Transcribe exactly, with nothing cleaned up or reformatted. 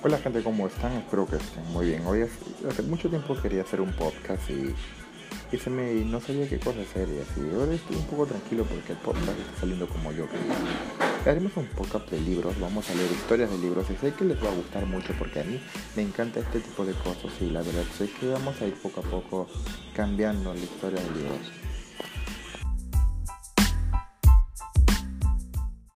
Hola gente, ¿cómo están? Espero que estén muy bien. Hoy hace, hace mucho tiempo quería hacer un podcast y, y se me, y no sabía qué cosa hacer y así. Ahora estoy un poco tranquilo porque el podcast está saliendo como yo quería. Haremos un podcast de libros, vamos a leer historias de libros y sé que les va a gustar mucho porque a mí me encanta este tipo de cosas y la verdad sé que vamos a ir poco a poco cambiando la historia de libros.